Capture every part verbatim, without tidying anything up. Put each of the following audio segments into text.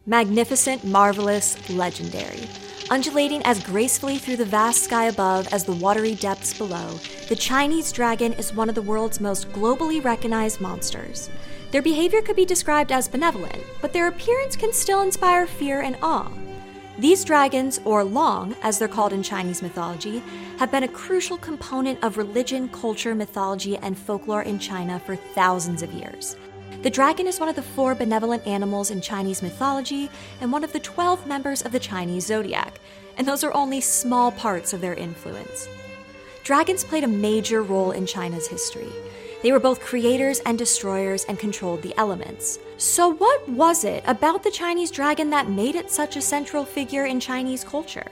Magnificent, marvelous, legendary. Undulating as gracefully through the vast sky above as the watery depths below, the Chinese dragon is one of the world's most globally recognized monsters. Their behavior could be described as benevolent, but their appearance can still inspire fear and awe. These dragons, or long, as they're called in Chinese mythology, have been a crucial component of religion, culture, mythology, and folklore in China for thousands of years. The dragon is one of the four benevolent animals in Chinese mythology and one of the twelve members of the Chinese zodiac, and those are only small parts of their influence. Dragons played a major role in China's history. They were both creators and destroyers and controlled the elements. So what was it about the Chinese dragon that made it such a central figure in Chinese culture?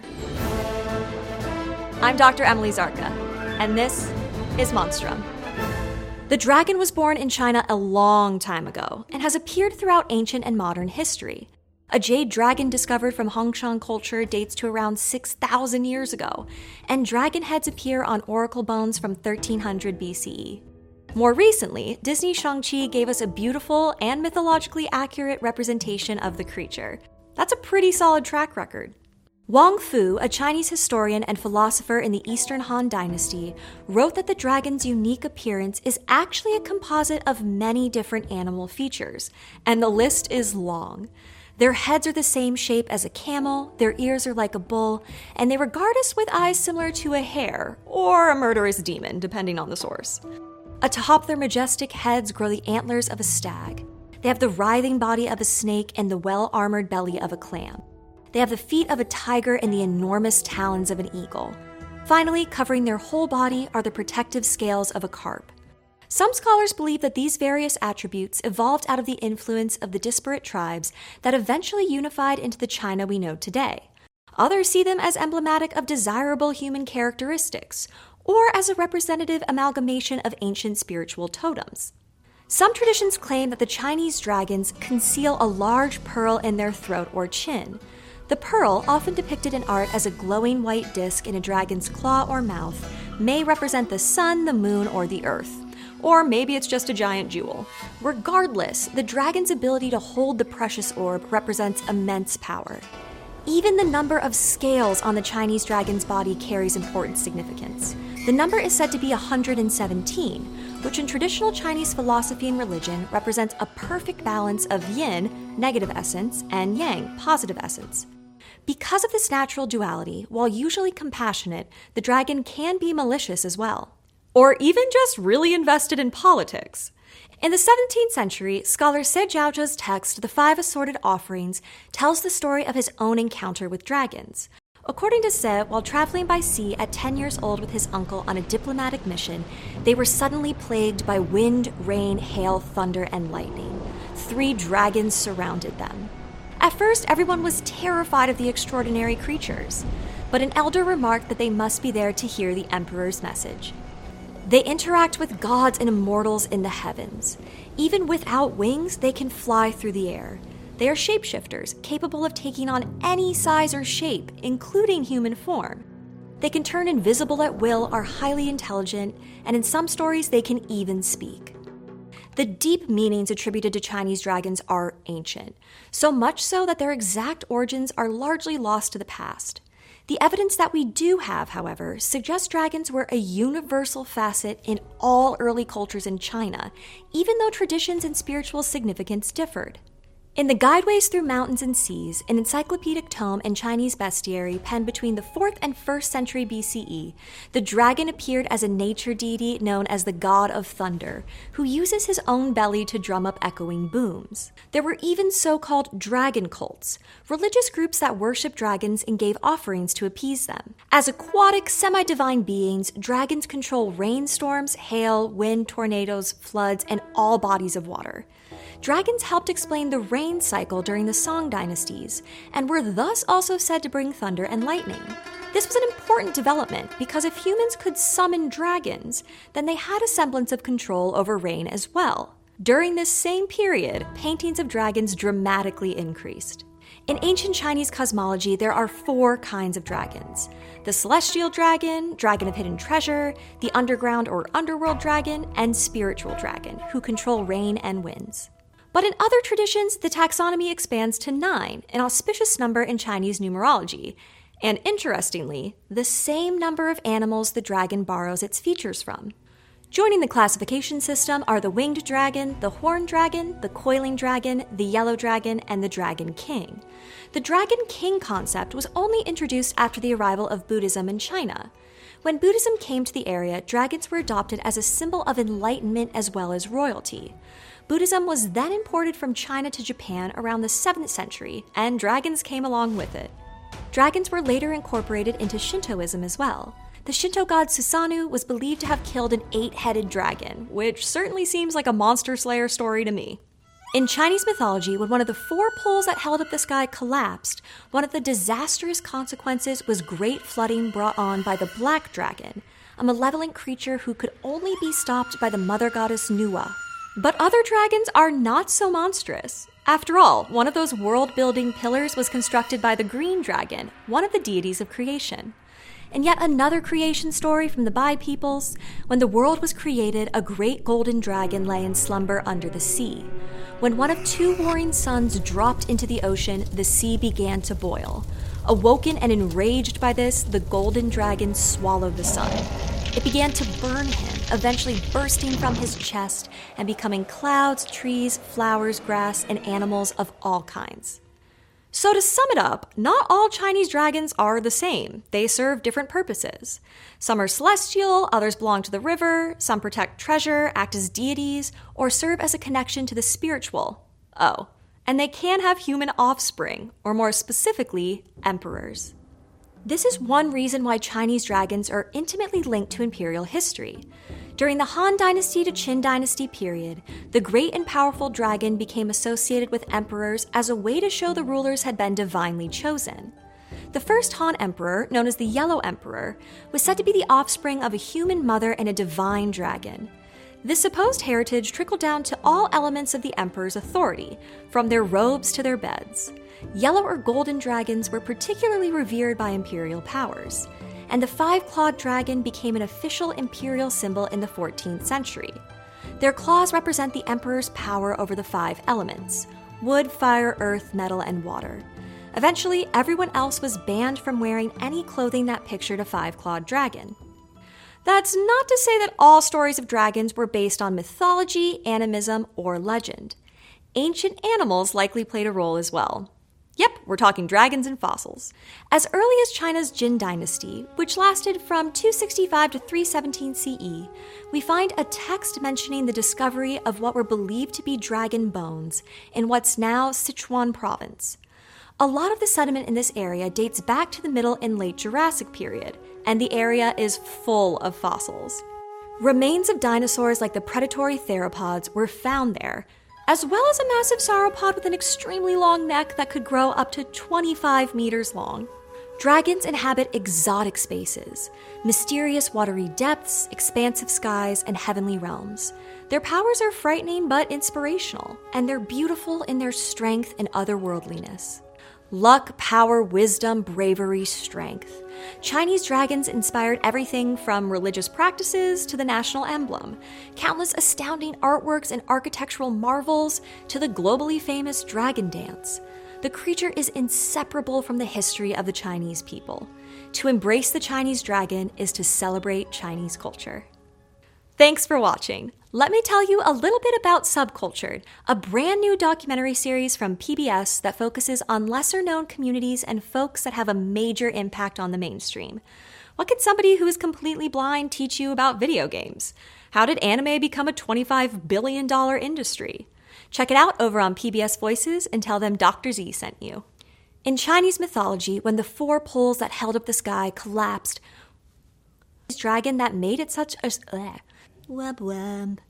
I'm Doctor Emily Zarka, and this is Monstrum. The dragon was born in China a long time ago and has appeared throughout ancient and modern history. A jade dragon discovered from Hongshan culture dates to around six thousand years ago, and dragon heads appear on oracle bones from thirteen hundred B C E. More recently, Disney's Shang-Chi gave us a beautiful and mythologically accurate representation of the creature. That's a pretty solid track record. Wang Fu, a Chinese historian and philosopher in the Eastern Han Dynasty, wrote that the dragon's unique appearance is actually a composite of many different animal features, and the list is long. Their heads are the same shape as a camel, their ears are like a bull, and they regard us with eyes similar to a hare, or a murderous demon, depending on the source. Atop their majestic heads grow the antlers of a stag. They have the writhing body of a snake and the well-armored belly of a clam. They have the feet of a tiger and the enormous talons of an eagle. Finally, covering their whole body are the protective scales of a carp. Some scholars believe that these various attributes evolved out of the influence of the disparate tribes that eventually unified into the China we know today. Others see them as emblematic of desirable human characteristics, or as a representative amalgamation of ancient spiritual totems. Some traditions claim that the Chinese dragons conceal a large pearl in their throat or chin. The pearl, often depicted in art as a glowing white disc in a dragon's claw or mouth, may represent the sun, the moon, or the earth. Or maybe it's just a giant jewel. Regardless, the dragon's ability to hold the precious orb represents immense power. Even the number of scales on the Chinese dragon's body carries important significance. The number is said to be one hundred seventeen, which in traditional Chinese philosophy and religion represents a perfect balance of yin, negative essence, and yang, positive essence. Because of this natural duality, while usually compassionate, the dragon can be malicious as well. Or even just really invested in politics. In the seventeenth century, scholar Se Jiaozhe's text, The Five Assorted Offerings, tells the story of his own encounter with dragons. According to Se, while traveling by sea at ten years old with his uncle on a diplomatic mission, they were suddenly plagued by wind, rain, hail, thunder, and lightning. Three dragons surrounded them. At first, everyone was terrified of the extraordinary creatures, but an elder remarked that they must be there to hear the emperor's message. They interact with gods and immortals in the heavens. Even without wings, they can fly through the air. They are shapeshifters, capable of taking on any size or shape, including human form. They can turn invisible at will, are highly intelligent, and in some stories they can even speak. The deep meanings attributed to Chinese dragons are ancient, so much so that their exact origins are largely lost to the past. The evidence that we do have, however, suggests dragons were a universal facet in all early cultures in China, even though traditions and spiritual significance differed. In the Guideways Through Mountains and Seas, an encyclopedic tome and Chinese bestiary penned between the fourth and first century B C E, the dragon appeared as a nature deity known as the God of Thunder, who uses his own belly to drum up echoing booms. There were even so-called dragon cults, religious groups that worshiped dragons and gave offerings to appease them. As aquatic, semi-divine beings, dragons control rainstorms, hail, wind, tornadoes, floods, and all bodies of water. Dragons helped explain the rain cycle during the Song dynasties, and were thus also said to bring thunder and lightning. This was an important development because if humans could summon dragons, then they had a semblance of control over rain as well. During this same period, paintings of dragons dramatically increased. In ancient Chinese cosmology, there are four kinds of dragons: the celestial dragon, dragon of hidden treasure, the underground or underworld dragon, and spiritual dragon, who control rain and winds. But in other traditions, the taxonomy expands to nine, an auspicious number in Chinese numerology, and interestingly, the same number of animals the dragon borrows its features from. Joining the classification system are the winged dragon, the horned dragon, the coiling dragon, the yellow dragon, and the dragon king. The dragon king concept was only introduced after the arrival of Buddhism in China. When Buddhism came to the area, dragons were adopted as a symbol of enlightenment as well as royalty. Buddhism was then imported from China to Japan around the seventh century, and dragons came along with it. Dragons were later incorporated into Shintoism as well. The Shinto god Susanoo was believed to have killed an eight-headed dragon, which certainly seems like a monster slayer story to me. In Chinese mythology, when one of the four poles that held up the sky collapsed, one of the disastrous consequences was great flooding brought on by the Black Dragon, a malevolent creature who could only be stopped by the mother goddess Nuwa. But other dragons are not so monstrous. After all, one of those world-building pillars was constructed by the Green Dragon, one of the deities of creation. In yet another creation story from the Bai peoples, when the world was created, a great golden dragon lay in slumber under the sea. When one of two warring suns dropped into the ocean, the sea began to boil. Awoken and enraged by this, the golden dragon swallowed the sun. It began to burn him, eventually bursting from his chest and becoming clouds, trees, flowers, grass, and animals of all kinds. So to sum it up, not all Chinese dragons are the same. They serve different purposes. Some are celestial, others belong to the river, some protect treasure, act as deities, or serve as a connection to the spiritual. Oh, and they can have human offspring, or more specifically, emperors. This is one reason why Chinese dragons are intimately linked to imperial history. During the Han Dynasty to Qin Dynasty period, the great and powerful dragon became associated with emperors as a way to show the rulers had been divinely chosen. The first Han emperor, known as the Yellow Emperor, was said to be the offspring of a human mother and a divine dragon. This supposed heritage trickled down to all elements of the emperor's authority, from their robes to their beds. Yellow or golden dragons were particularly revered by imperial powers, and the five-clawed dragon became an official imperial symbol in the fourteenth century. Their claws represent the emperor's power over the five elements: wood, fire, earth, metal, and water. Eventually, everyone else was banned from wearing any clothing that pictured a five-clawed dragon. That's not to say that all stories of dragons were based on mythology, animism, or legend. Ancient animals likely played a role as well. Yep, we're talking dragons and fossils. As early as China's Jin Dynasty, which lasted from two sixty-five to three seventeen C E, we find a text mentioning the discovery of what were believed to be dragon bones in what's now Sichuan province. A lot of the sediment in this area dates back to the Middle and Late Jurassic period, and the area is full of fossils. Remains of dinosaurs like the predatory theropods were found there, as well as a massive sauropod with an extremely long neck that could grow up to twenty-five meters long. Dragons inhabit exotic spaces, mysterious watery depths, expansive skies, and heavenly realms. Their powers are frightening but inspirational, and they're beautiful in their strength and otherworldliness. Luck, power, wisdom, bravery, strength. Chinese dragons inspired everything from religious practices to the national emblem, countless astounding artworks and architectural marvels to the globally famous dragon dance. The creature is inseparable from the history of the Chinese people. To embrace the Chinese dragon is to celebrate Chinese culture. Thanks for watching. Let me tell you a little bit about Subcultured, a brand new documentary series from P B S that focuses on lesser-known communities and folks that have a major impact on the mainstream. What can somebody who is completely blind teach you about video games? How did anime become a twenty-five billion dollars industry? Check it out over on P B S Voices and tell them Doctor Z sent you. In Chinese mythology, when the four poles that held up the sky collapsed, this dragon that made it such a... Ugh, wub wub.